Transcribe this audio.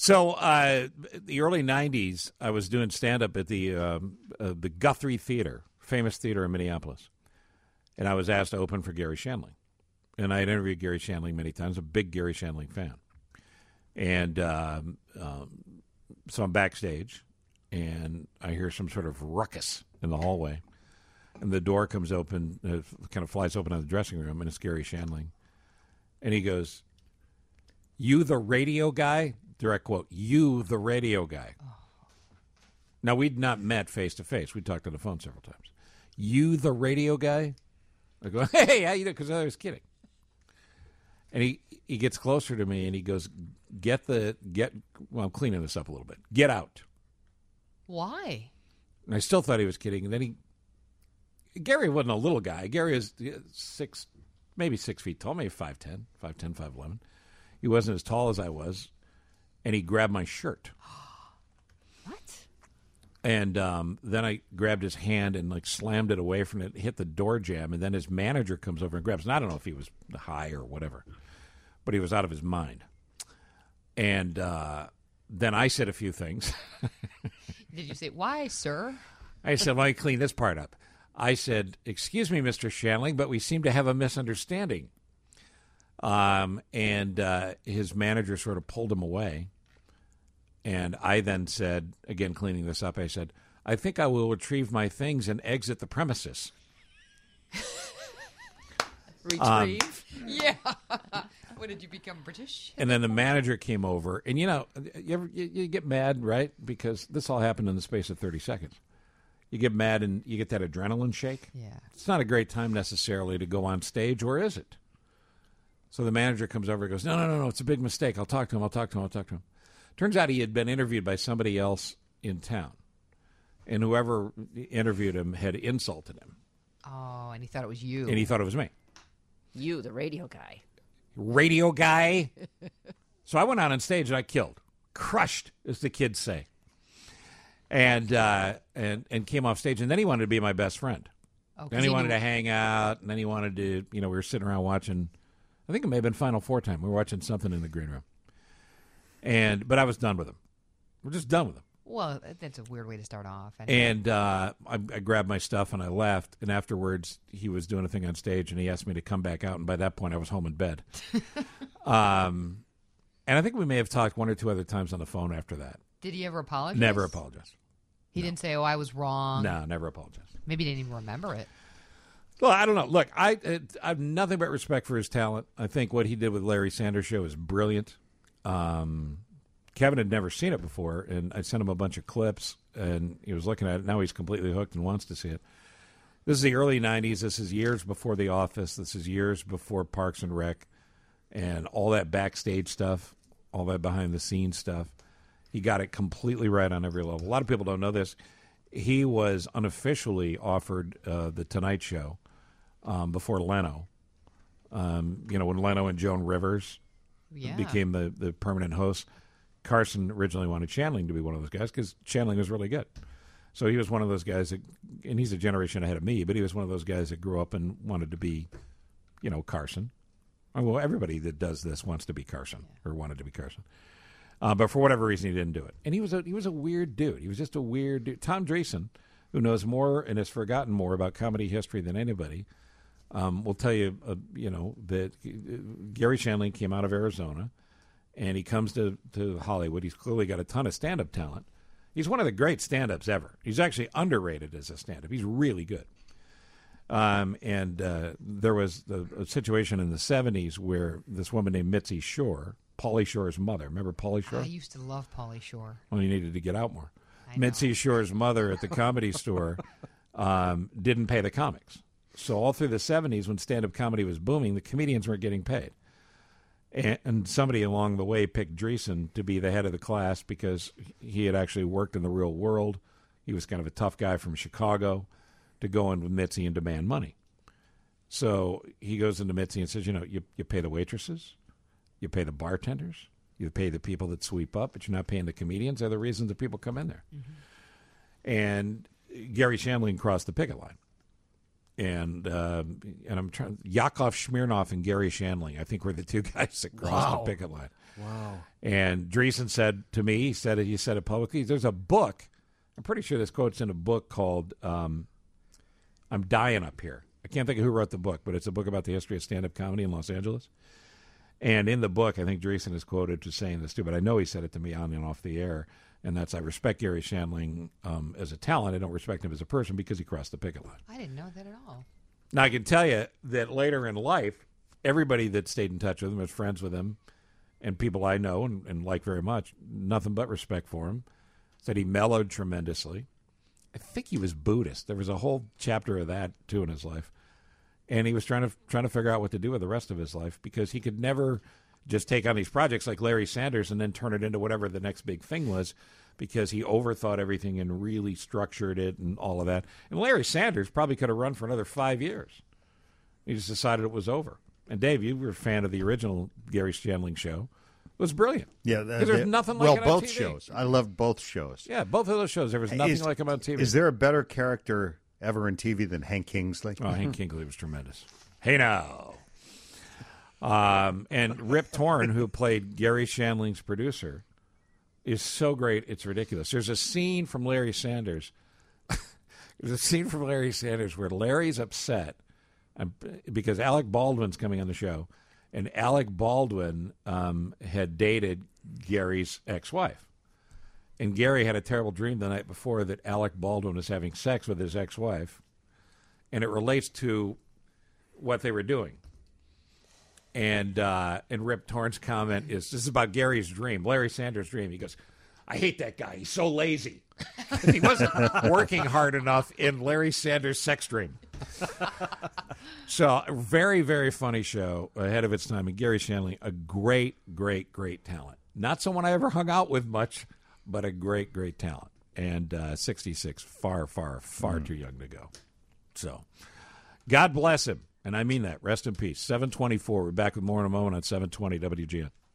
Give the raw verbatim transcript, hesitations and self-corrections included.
So, uh, the early nineties, I was doing stand-up at the um, uh, the Guthrie Theater, famous theater in Minneapolis. And I was asked to open for Gary Shandling. And I had interviewed Gary Shandling many times, a big Gary Shandling fan. And um, um, so I'm backstage, and I hear some sort of ruckus in the hallway. And the door comes open, uh, kind of flies open in the dressing room, and it's Gary Shandling. And he goes, "You the radio guy?" Direct quote, "You the radio guy." Oh. Now, we'd not met face-to-face. We talked on the phone several times. "You the radio guy?" I go, "Hey, how you doing?" Because I was kidding. And he, he gets closer to me, and he goes, get the, get, well, I'm cleaning this up a little bit. "Get out." Why? And I still thought he was kidding. And then he, Gary wasn't a little guy. Gary is six, maybe six feet tall, maybe five ten, five ten, five eleven. He wasn't as tall as I was. And he grabbed my shirt. What? And um, then I grabbed his hand and like slammed it away from it, hit the door jamb, and then his manager comes over and grabs. And I don't know if he was high or whatever, but he was out of his mind. And uh, then I said a few things. Did you say, "Why, sir?" I said, "Let me clean this part up." I said, "Excuse me, Mister Shandling, but we seem to have a misunderstanding." Um, and uh, his manager sort of pulled him away. And I then said, again, cleaning this up, I said, "I think I will retrieve my things and exit the premises." Retrieve? Um, yeah. When did you become British? And then the manager came over. And, you know, you, ever, you, you get mad, right? Because this all happened in the space of thirty seconds. You get mad and you get that adrenaline shake. Yeah. It's not a great time necessarily to go on stage, or is it? So the manager comes over and goes, no, no, no, no, it's a big mistake. I'll talk to him, I'll talk to him, I'll talk to him. Turns out he had been interviewed by somebody else in town. And whoever interviewed him had insulted him. Oh, and he thought it was you. And he thought it was me. You, the radio guy. Radio guy. So I went out on stage and I killed. Crushed, as the kids say. And uh, and and came off stage. And then he wanted to be my best friend. Oh, then he, he wanted knew- to hang out. And then he wanted to, you know, we were sitting around watching, I think it may have been Final Four time. We were watching something in the green room. And But I was done with him. We're just done with him. Well, that's a weird way to start off. Anyway. And uh, I, I grabbed my stuff and I left. And afterwards, he was doing a thing on stage, and he asked me to come back out. And by that point, I was home in bed. um, and I think we may have talked one or two other times on the phone after that. Did he ever apologize? Never apologized. He no. didn't say, "Oh, I was wrong." No, never apologized. Maybe he didn't even remember it. Well, I don't know. Look, I, I have nothing but respect for his talent. I think what he did with Larry Sanders Show is brilliant. Um, Kevin had never seen it before, and I sent him a bunch of clips, and he was looking at it. Now he's completely hooked and wants to see it. This is the early nineties. This is years before The Office. This is years before Parks and Rec and all that backstage stuff, all that behind-the-scenes stuff. He got it completely right on every level. A lot of people don't know this. He was unofficially offered uh, The Tonight Show um, before Leno. Um, you know, when Leno and Joan Rivers yeah. became the, the permanent hosts, Carson originally wanted Shandling to be one of those guys because Shandling was really good. So he was one of those guys that, and he's a generation ahead of me, but he was one of those guys that grew up and wanted to be, you know, Carson. Well, everybody that does this wants to be Carson or wanted to be Carson. Uh, but for whatever reason, he didn't do it. And he was a he was a weird dude. He was just a weird dude. Tom Dreesen, who knows more and has forgotten more about comedy history than anybody, um, will tell you, uh, you know, that Gary Shandling came out of Arizona, and he comes to, to Hollywood. He's clearly got a ton of stand-up talent. He's one of the great stand-ups ever. He's actually underrated as a stand-up. He's really good. Um, and uh, there was the, a situation in the seventies where this woman named Mitzi Shore, Pauly Shore's mother. Remember Pauly Shore? I used to love Pauly Shore. Well, you needed to get out more. I know. Mitzi Shore's mother at the Comedy Store um, didn't pay the comics. So all through the seventies, when stand-up comedy was booming, the comedians weren't getting paid. And, and somebody along the way picked Dreesen to be the head of the class because he had actually worked in the real world. He was kind of a tough guy from Chicago to go in with Mitzi and demand money. So he goes into Mitzi and says, you know, you, you pay the waitresses, you pay the bartenders, you pay the people that sweep up, but you're not paying the comedians. They're the reasons that people come in there. Mm-hmm. And Gary Shandling crossed the picket line. And uh, and I'm trying, Yakov Smirnoff and Gary Shandling, I think, were the two guys that crossed Wow. the picket line. Wow. And Dreesen said to me, he said it, he said it publicly, there's a book, I'm pretty sure this quote's in a book called um, I'm Dying Up Here. I can't think of who wrote the book, but it's a book about the history of stand-up comedy in Los Angeles. And in the book, I think Dreesen is quoted as saying this too, but I know he said it to me on and off the air, and that's I respect Gary Shandling um, as a talent. I don't respect him as a person because he crossed the picket line. I didn't know that at all. Now, I can tell you that later in life, everybody that stayed in touch with him, was friends with him, and people I know and, and like very much, nothing but respect for him, said he mellowed tremendously. I think he was Buddhist. There was a whole chapter of that, too, in his life. And he was trying to trying to figure out what to do with the rest of his life because he could never just take on these projects like Larry Sanders and then turn it into whatever the next big thing was because he overthought everything and really structured it and all of that. And Larry Sanders probably could have run for another five years. He just decided it was over. And, Dave, you were a fan of the original Gary Shandling show. It was brilliant. Yeah, because there's nothing like well, it on both T V. shows. I loved both shows. Yeah, both of those shows. There was nothing is, like them on T V. Is there a better character ever in T V than Hank Kingsley? Oh, Hank Kingsley was tremendous. Hey, now. Um, and Rip Torn, who played Gary Shandling's producer, is so great, it's ridiculous. There's a scene from Larry Sanders. There's a scene from Larry Sanders where Larry's upset um, because Alec Baldwin's coming on the show, and Alec Baldwin um, had dated Gary's ex-wife. And Gary had a terrible dream the night before that Alec Baldwin was having sex with his ex-wife, and it relates to what they were doing. And uh, and Rip Torn's comment is, this is about Gary's dream, Larry Sanders' dream. He goes, I hate that guy. He's so lazy. He wasn't working hard enough in Larry Sanders' sex dream. So, very, very funny show, ahead of its time. And Gary Shandling, a great, great, great talent. Not someone I ever hung out with much, but a great, great talent. And uh, sixty-six, far, far, far mm. too young to go. So, God bless him. And I mean that. Rest in peace. seven twenty-four. We're back with more in a moment on seven twenty W G N.